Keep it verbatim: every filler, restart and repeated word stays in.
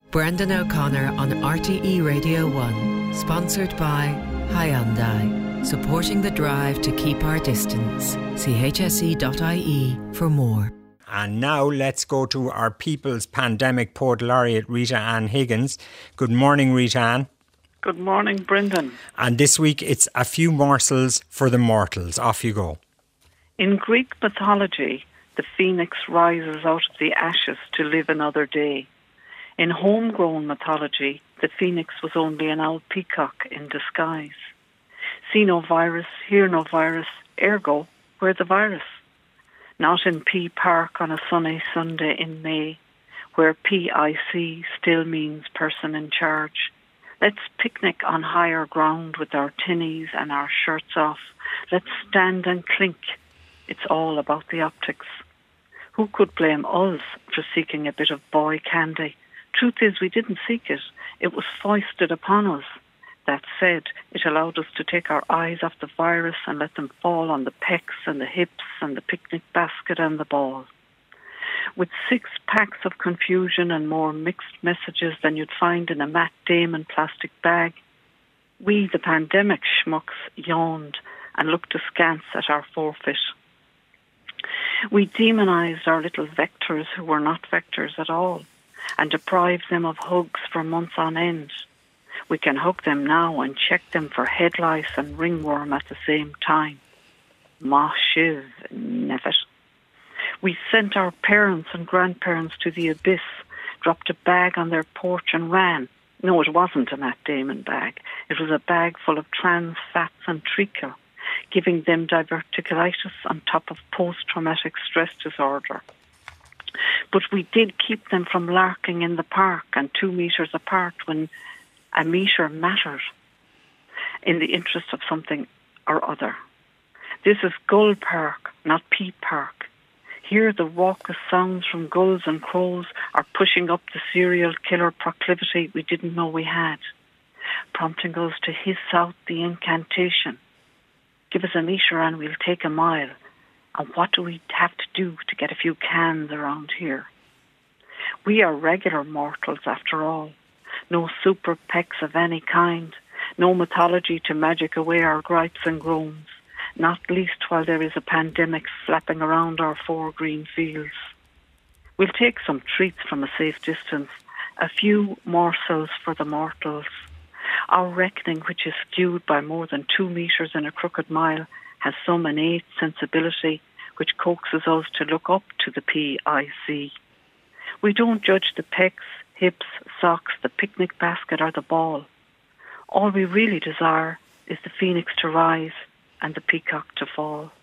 Brendan O'Connor on R T E Radio one, sponsored by Hyundai, supporting the drive to keep our distance. C H S E dot I E for more. And now let's go to our People's Pandemic Poet Laureate, Rita Ann Higgins. Good morning, Rita Ann. Good morning, Brendan. And this week it's A Few Morsels for the Mortals. Off you go. In Greek mythology, the phoenix rises out of the ashes to live another day. In homegrown mythology, the phoenix was only an owl peacock in disguise. See no virus, hear no virus, ergo, where the virus? Not in P Park on a sunny Sunday in May, where P I C still means person in charge. Let's picnic on higher ground with our tinnies and our shirts off. Let's stand and clink. It's all about the optics. Who could blame us for seeking a bit of boy candy? Truth is, we didn't seek it. It was foisted upon us. That said, it allowed us to take our eyes off the virus and let them fall on the pecs and the hips and the picnic basket and the ball. With six packs of confusion and more mixed messages than you'd find in a Matt Damon plastic bag, we, the pandemic schmucks, yawned and looked askance at our forfeit. We demonised our little vectors who were not vectors at all and deprived them of hugs for months on end. We can hug them now and check them for head lice and ringworm at the same time. Ma shiv, never. We sent our parents and grandparents to the abyss, dropped a bag on their porch and ran. No, it wasn't a Matt Damon bag. It was a bag full of trans fats and treacle, giving them diverticulitis on top of post-traumatic stress disorder. But we did keep them from larking in the park and two metres apart when a metre mattered in the interest of something or other. This is Gull Park, not Pea Park. Here the raucous sounds from gulls and crows are pushing up the serial killer proclivity we didn't know we had, prompting us to hiss out the incantation. Give us a metre and we'll take a mile. And what do we have to do to get a few cans around here? We are regular mortals after all. No super pecs of any kind. No mythology to magic away our gripes and groans. Not least while there is a pandemic flapping around our four green fields. We'll take some treats from a safe distance. A few morsels for the mortals. Our reckoning, which is skewed by more than two metres in a crooked mile, has some innate sensibility which coaxes us to look up to the P I C. We don't judge the pecs, hips, socks, the picnic basket or the ball. All we really desire is the phoenix to rise and the peacock to fall.